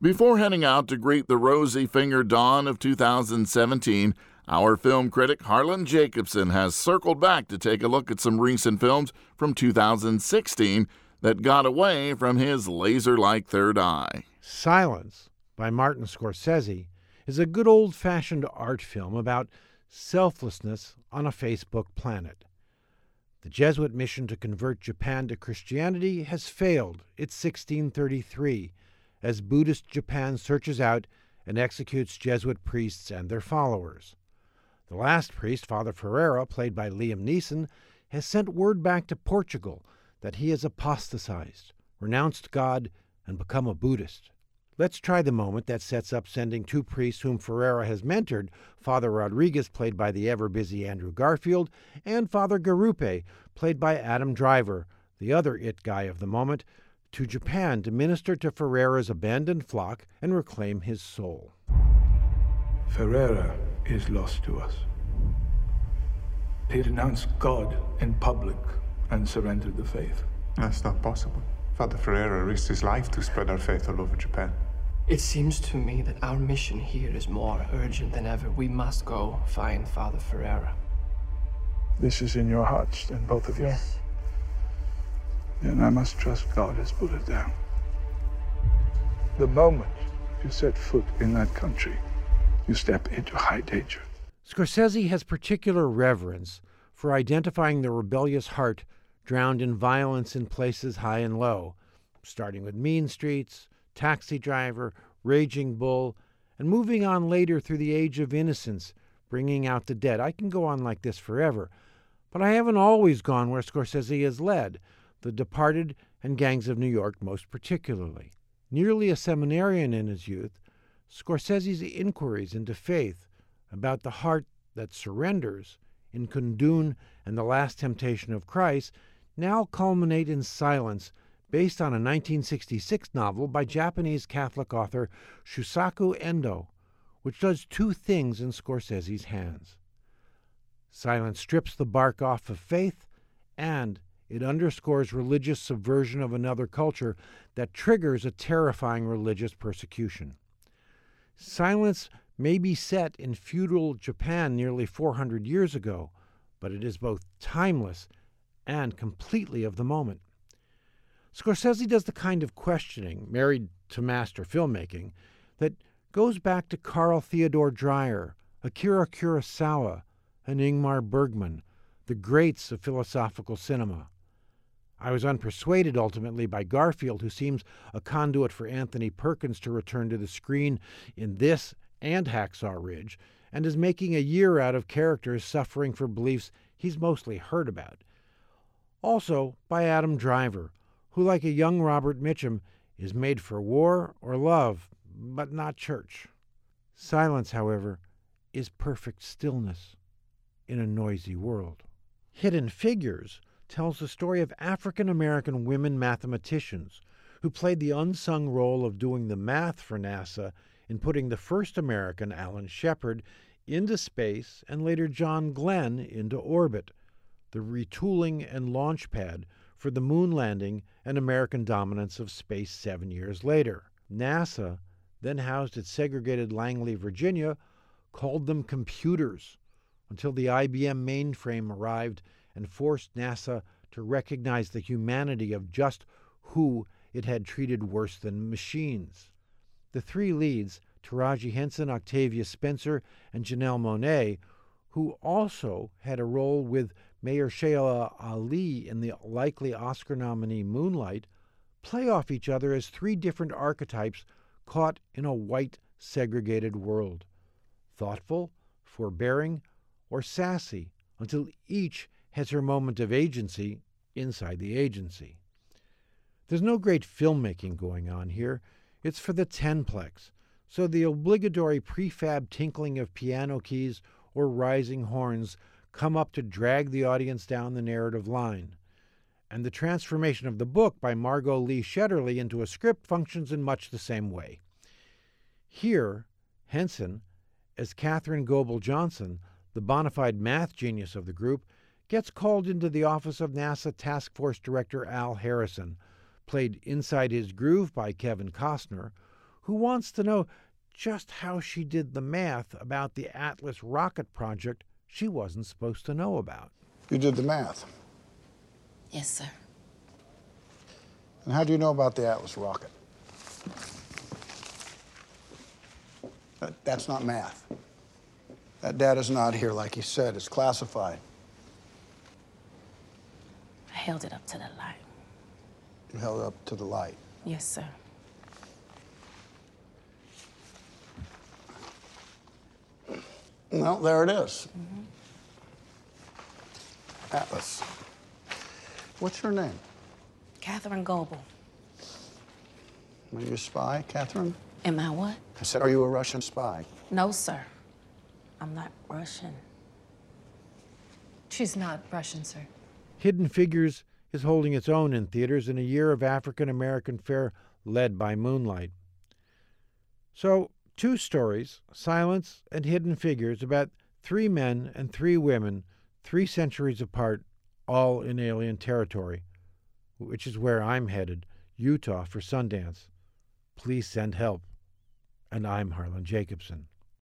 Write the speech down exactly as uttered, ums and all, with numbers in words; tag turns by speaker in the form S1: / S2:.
S1: Before heading out to greet the rosy-fingered dawn of two thousand seventeen, our film critic Harlan Jacobson has circled back to take a look at some recent films from two thousand sixteen that got away from his laser-like third eye.
S2: Silence, by Martin Scorsese, is a good old-fashioned art film about selflessness on a Facebook planet. The Jesuit mission to convert Japan to Christianity has failed. It's sixteen thirty-three, as Buddhist Japan searches out and executes Jesuit priests and their followers. The last priest, Father Ferreira, played by Liam Neeson, has sent word back to Portugal that he has apostatized, renounced God, and become a Buddhist. Let's try the moment that sets up sending two priests whom Ferreira has mentored, Father Rodriguez, played by the ever-busy Andrew Garfield, and Father Garupe, played by Adam Driver, the other it guy of the moment, to Japan to minister to Ferreira's abandoned flock and reclaim his soul.
S3: Ferreira is lost to us. He renounced God in public and surrendered the faith.
S4: That's not possible. Father Ferreira risked his life to spread our faith all over Japan.
S5: It seems to me that our mission here is more urgent than ever. We must go find Father Ferreira.
S3: This is in your hearts, then, both of you?
S5: Yes.
S3: Then I must trust God has put it down. The moment you set foot in that country, you step into high danger.
S2: Scorsese has particular reverence for identifying the rebellious heart drowned in violence in places high and low, starting with Mean Streets, Taxi Driver, Raging Bull, and moving on later through the Age of Innocence, Bringing Out the Dead. I can go on like this forever, but I haven't always gone where Scorsese has led, The Departed and Gangs of New York most particularly. Nearly a seminarian in his youth, Scorsese's inquiries into faith, about the heart that surrenders in Kundun and The Last Temptation of Christ, now culminate in Silence, based on a nineteen sixty-six novel by Japanese Catholic author Shusaku Endo, which does two things in Scorsese's hands. Silence strips the bark off of faith, and it underscores religious subversion of another culture that triggers a terrifying religious persecution. Silence may be set in feudal Japan nearly four hundred years ago, but it is both timeless and completely of the moment. Scorsese does the kind of questioning, married to master filmmaking, that goes back to Carl Theodor Dreyer, Akira Kurosawa, and Ingmar Bergman, the greats of philosophical cinema. I was unpersuaded ultimately by Garfield, who seems a conduit for Anthony Perkins to return to the screen in this and Hacksaw Ridge, and is making a year out of characters suffering for beliefs he's mostly heard about. Also by Adam Driver, who, like a young Robert Mitchum, is made for war or love, but not church. Silence, however, is perfect stillness in a noisy world. Hidden Figures tells the story of African-American women mathematicians who played the unsung role of doing the math for NASA in putting the first American, Alan Shepard, into space and later John Glenn into orbit, the retooling and launch pad for the moon landing and American dominance of space seven years later. NASA, then housed at segregated Langley, Virginia, called them computers until the I B M mainframe arrived and forced NASA to recognize the humanity of just who it had treated worse than machines. The three leads, Taraji Henson, Octavia Spencer, and Janelle Monáe, who also had a role with Mahershala Ali in the likely Oscar nominee Moonlight, play off each other as three different archetypes caught in a white, segregated world. Thoughtful, forbearing, or sassy, until each has her moment of agency inside the agency. There's no great filmmaking going on here. It's for the tenplex, so the obligatory prefab tinkling of piano keys or rising horns come up to drag the audience down the narrative line. And the transformation of the book by Margot Lee Shetterly into a script functions in much the same way. Here, Henson, as Katherine Goebel Johnson, the bona fide math genius of the group, gets called into the office of NASA Task Force Director Al Harrison, played inside his groove by Kevin Costner, who wants to know just how she did the math about the Atlas rocket project she wasn't supposed to know about.
S6: You did the math.
S7: Yes, sir.
S6: And how do you know about the Atlas rocket? That, that's not math. That data's not here, like you said. It's classified.
S7: I held it up to the light.
S6: You held it up to the light.
S7: Yes, sir.
S6: Well, there it is. Mm-hmm. Atlas. What's your name?
S7: Catherine Goebel.
S6: Are you a spy, Catherine?
S7: Am I what?
S6: I said, are you a Russian spy?
S7: No, sir. I'm not Russian.
S8: She's not Russian, sir.
S2: Hidden Figures is holding its own in theaters in a year of African-American fare led by Moonlight. So, two stories, Silence and Hidden Figures, about three men and three women, three centuries apart, all in alien territory, which is where I'm headed, Utah, for Sundance. Please send help. And I'm Harlan Jacobson.